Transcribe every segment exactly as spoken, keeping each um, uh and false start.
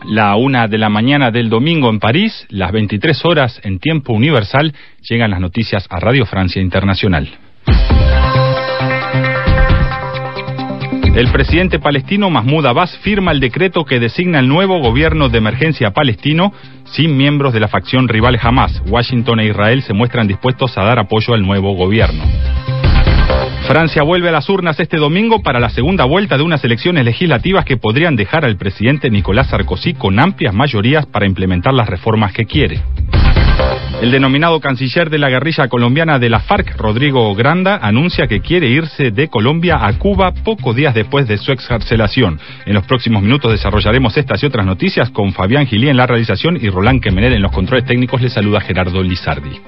La una de la mañana del domingo en París, las veintitrés horas en tiempo universal, llegan las noticias a Radio Francia Internacional. El presidente palestino Mahmoud Abbas firma el decreto que designa el nuevo gobierno de emergencia palestino sin miembros de la facción rival Hamás. Washington e Israel se muestran dispuestos a dar apoyo al nuevo gobierno. Francia vuelve a las urnas este domingo para la segunda vuelta de unas elecciones legislativas que podrían dejar al presidente Nicolás Sarkozy con amplias mayorías para implementar las reformas que quiere. El denominado canciller de la guerrilla colombiana de la FARC, Rodrigo Granda, anuncia que quiere irse de Colombia a Cuba pocos días después de su excarcelación. En los próximos minutos desarrollaremos estas y otras noticias con Fabián Gilí en la realización y Roland Kemener en los controles técnicos. Les saluda Gerardo Lizardi.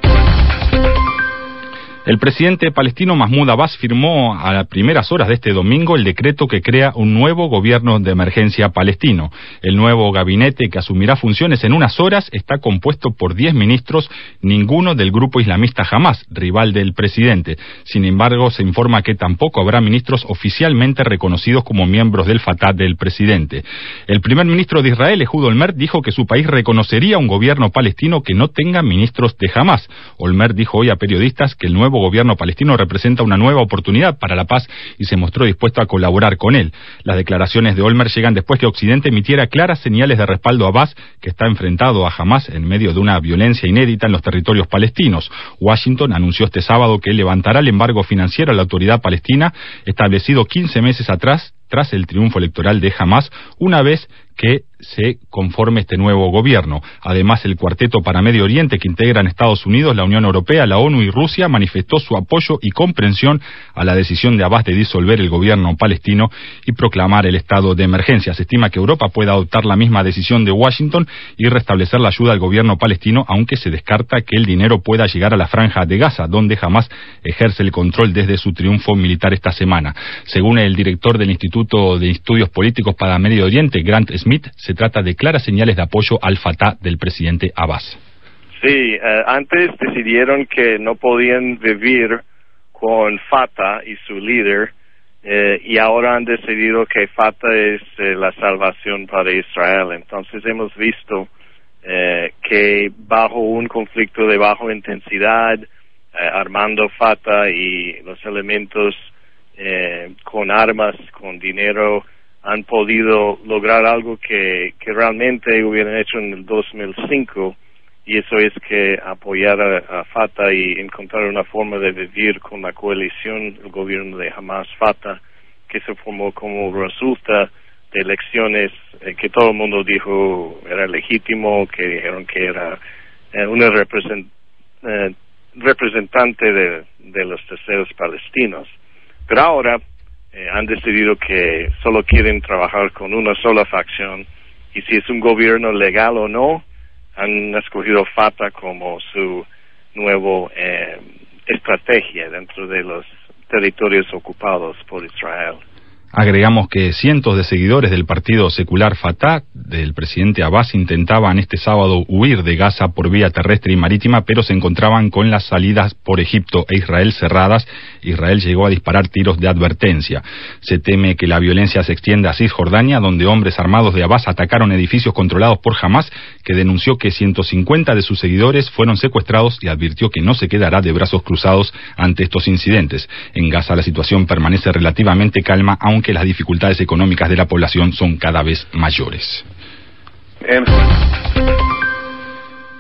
El presidente palestino Mahmoud Abbas firmó a las primeras horas de este domingo el decreto que crea un nuevo gobierno de emergencia palestino. El nuevo gabinete, que asumirá funciones en unas horas, está compuesto por diez ministros, ninguno del grupo islamista Hamás, rival del presidente. Sin embargo, se informa que tampoco habrá ministros oficialmente reconocidos como miembros del Fatah del presidente. El primer ministro de Israel, Ehud Olmert, dijo que su país reconocería un gobierno palestino que no tenga ministros de Hamás. Olmert dijo hoy a periodistas que el nuevo El nuevo gobierno palestino representa una nueva oportunidad para la paz y se mostró dispuesto a colaborar con él. Las declaraciones de Olmert llegan después que Occidente emitiera claras señales de respaldo a Abbas, que está enfrentado a Hamás en medio de una violencia inédita en los territorios palestinos. Washington anunció este sábado que levantará el embargo financiero a la autoridad palestina, establecido quince meses atrás, tras el triunfo electoral de Hamás, una vez que se conforme este nuevo gobierno. Además, el cuarteto para Medio Oriente, que integran Estados Unidos, la Unión Europea, la ONU y Rusia, manifestó su apoyo y comprensión a la decisión de Abbas de disolver el gobierno palestino y proclamar el estado de emergencia. Se estima que Europa pueda adoptar la misma decisión de Washington y restablecer la ayuda al gobierno palestino, aunque se descarta que el dinero pueda llegar a la franja de Gaza, donde Hamás ejerce el control desde su triunfo militar esta semana. Según el director del Instituto de Estudios Políticos para Medio Oriente, Grant Smith, se trata de claras señales de apoyo al Fatah del presidente Abbas. Sí, uh, antes decidieron que no podían vivir con Fatah y su líder, eh, y ahora han decidido que Fatah es eh, la salvación para Israel. Entonces hemos visto eh, que bajo un conflicto de baja intensidad, eh, armando Fatah y los elementos eh, con armas, con dinero, han podido lograr algo que, que realmente hubieran hecho en el dos mil cinco, y eso es que apoyar a, a Fatah y encontrar una forma de vivir con la coalición, el gobierno de Hamás-Fatah, que se formó como resulta de elecciones eh, que todo el mundo dijo era legítimo, que dijeron que era eh, una represent, eh, representante de, de los deseos palestinos. Pero ahora Eh, han decidido que solo quieren trabajar con una sola facción, y si es un gobierno legal o no, han escogido Fatah como su nuevo eh, estrategia dentro de los territorios ocupados por Israel. Agregamos que cientos de seguidores del partido secular Fatah del presidente Abbas intentaban este sábado huir de Gaza por vía terrestre y marítima, pero se encontraban con las salidas por Egipto e Israel cerradas. Israel llegó a disparar tiros de advertencia. Se teme que la violencia se extienda a Cisjordania, donde hombres armados de Abbas atacaron edificios controlados por Hamás, que denunció que ciento cincuenta de sus seguidores fueron secuestrados y advirtió que no se quedará de brazos cruzados ante estos incidentes. En Gaza la situación permanece relativamente calma, aunque que las dificultades económicas de la población son cada vez mayores.